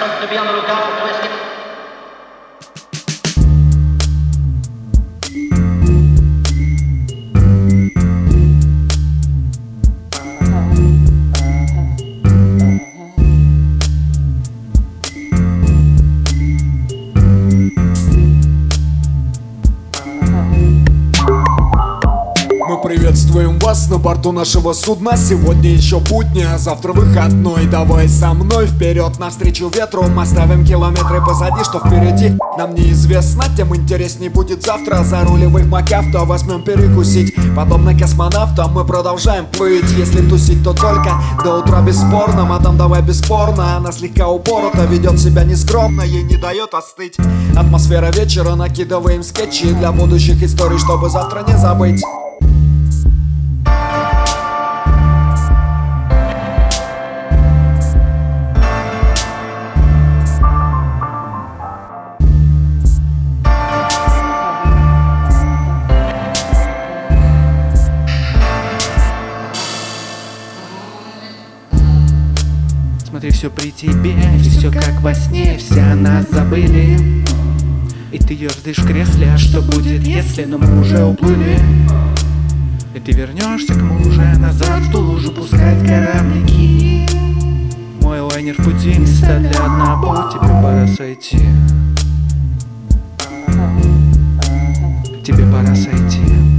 to be on the lookout for whiskey. Мы приветствуем вас на борту нашего судна. Сегодня еще будни, а завтра выходной. Давай со мной вперед навстречу ветру. Мы оставим километры позади, что впереди нам неизвестно, тем интересней будет завтра. Заруливай в МакАвто, возьмем перекусить. Подобно космонавтам мы продолжаем плыть. Если тусить, то только до утра бесспорно. Мадам, давай бесспорно. Она слегка упорота, ведет себя нескромно, ей не дает остыть атмосфера вечера. Накидываем скетчи для будущих историй, чтобы завтра не забыть. Смотри, все при тебе, все как во сне, все о нас забыли. И ты ерзаешь в кресле, а что будет, если, но мы уже уплыли. И ты вернешься к мужу назад в ту лужу пускать кораблики. Мой лайнер в пути, места для одного, тебе пора сойти. Тебе пора сойти.